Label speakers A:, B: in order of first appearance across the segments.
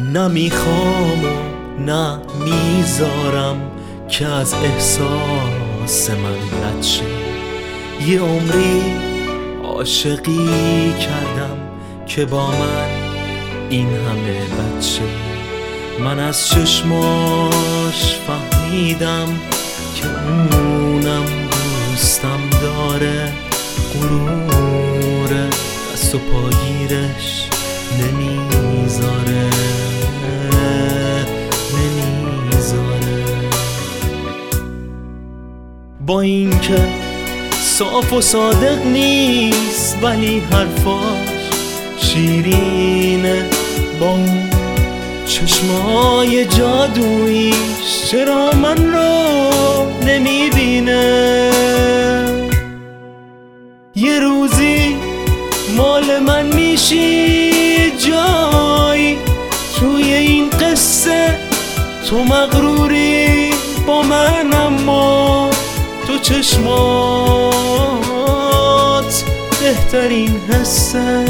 A: نمیخوام و نه میذارم که از احساس من رد شه. یه عمری عاشقی کردم که با من این همه بد شه. من از چشماش فهمیدم که اونم دوستم داره، غروره دست و پاگیرش نمیذاره. با این که صاف و صادق نیست ولی حرفاش شیرینه، با اون چشمای جادوییش چرا من رو نمیبینه. یه روزی مال من میشی جایی توی این قصه، تو مغروری با من اما تو چشمات بهترین حسه.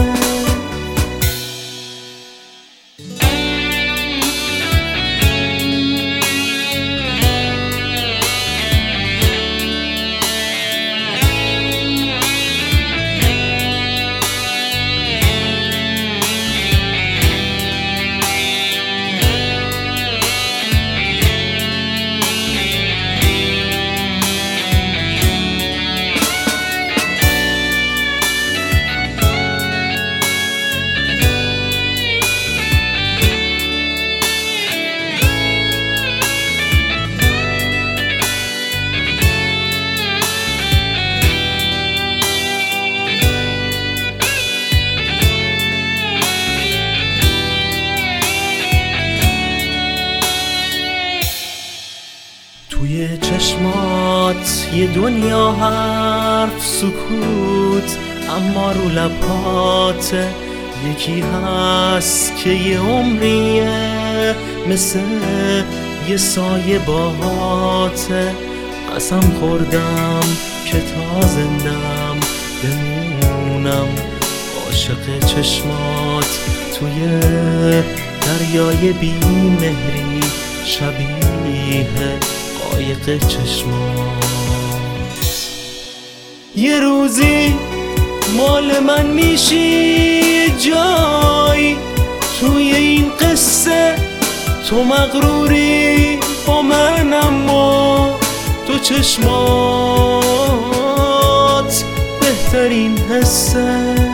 A: توی چشمات یه دنیا حرف سکوت، اما رو لبات یکی هست که یه عمریه، مثل یه سایه باهاته. قسم خوردم که تا زندم بمونم عاشق چشمات، توی دریای بی مهری شبیه قایق چشمات. یه روزی مال من میشی جایی توی این قصه، تو مغروری با من اما تو چشمات بهترین حسه.